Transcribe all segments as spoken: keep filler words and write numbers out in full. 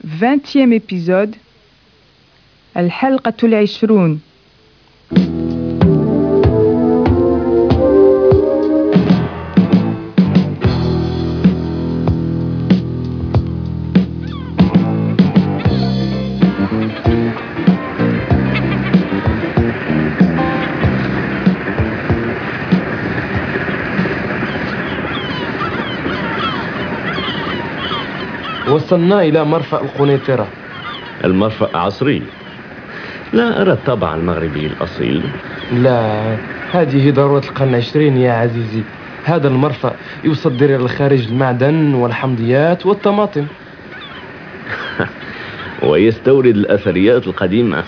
vingtième épisode الحلقة العشرون. وصلنا إلى مرفأ القنيطرة. المرفأ عصري، لا أرى الطابع المغربي الأصيل. لا، هذه ضرورة القرن العشرين يا عزيزي. هذا المرفأ يصدر إلى الخارج المعدن والحمضيات والطماطم ويستورد الأثريات القديمة.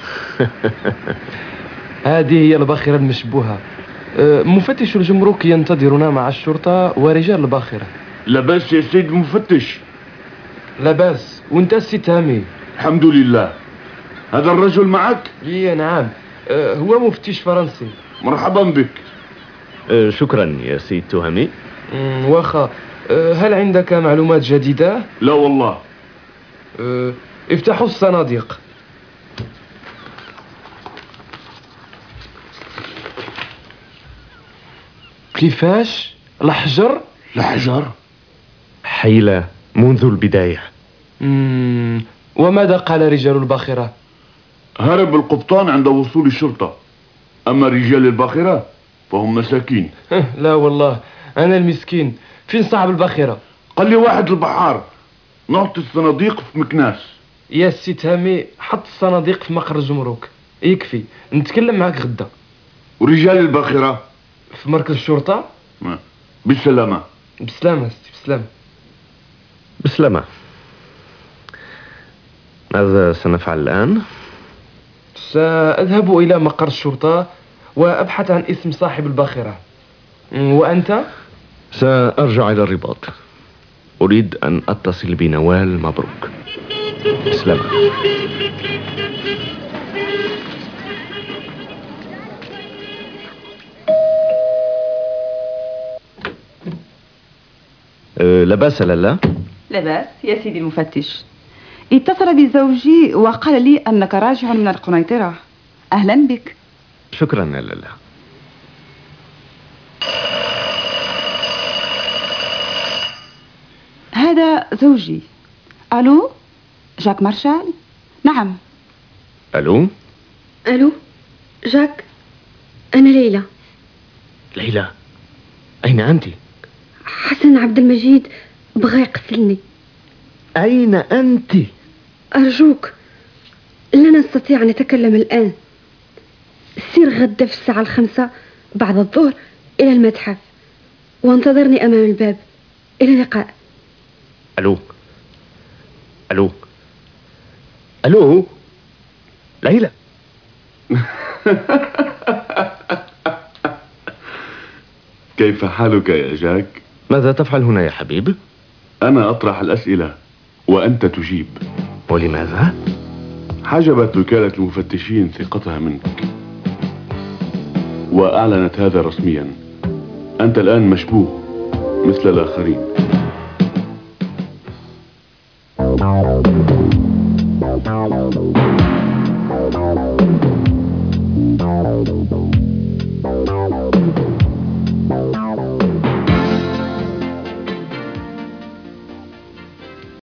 هذه هي الباخرة المشبوهة. مفتش الجمرك ينتظرنا مع الشرطة ورجال الباخرة. لا بأس يا سيد المفتش. لا بأس. وانت السي تامي؟ الحمد لله. هذا الرجل معك؟ إيه نعم، هو مفتش فرنسي. مرحبا بك. أه شكرا يا سيد تهامي. واخا، هل عندك معلومات جديدة؟ لا والله. أه افتحوا الصناديق. كيفاش؟ الحجر؟ الحجر؟ حيلة منذ البداية. مم. وماذا قال رجال الباخرة؟ هرب القبطان عند وصول الشرطة، أما رجال الباخرة فهم مساكين. لا والله، أنا المسكين. فين صاحب الباخرة؟ قال لي واحد البحار نعطي الصناديق في مكناس. يا سي تامي، حط الصناديق في مقر الجمرك، يكفي. نتكلم معك غدا. ورجال الباخرة؟ في مركز الشرطة. بالسلامة. بسلامة ستي، بسلامة. بسلامة. ماذا سنفعل الآن؟ سأذهب إلى مقر الشرطة وأبحث عن اسم صاحب الباخرة. وأنت؟ سأرجع إلى الرباط. أريد أن أتصل بنوال مبروك. بسلامة. أه لا بأس لالا. لا بأس يا سيدي المفتش. اتصل بزوجي وقال لي أنك راجع من القنيطرة. أهلا بك. شكرا يا لالا. هذا زوجي. ألو، جاك مارشال؟ نعم. ألو. ألو جاك، أنا ليلى. ليلى، أين أنت؟ حسن عبد المجيد بغى يقتلني. أين أنت؟ أرجوك، لا نستطيع أن نتكلم الآن. سير غدا في الساعة الخامسة بعد الظهر إلى المتحف وانتظرني أمام الباب. إلى اللقاء. ألو ألو ألو ليلى. كيف حالك يا جاك؟ ماذا تفعل هنا يا حبيب؟ أنا أطرح الأسئلة وأنت تجيب. ولماذا؟ حجبت وكالة المفتشين ثقتها منك وأعلنت هذا رسميا. أنت الآن مشبوه مثل الآخرين. Thank you.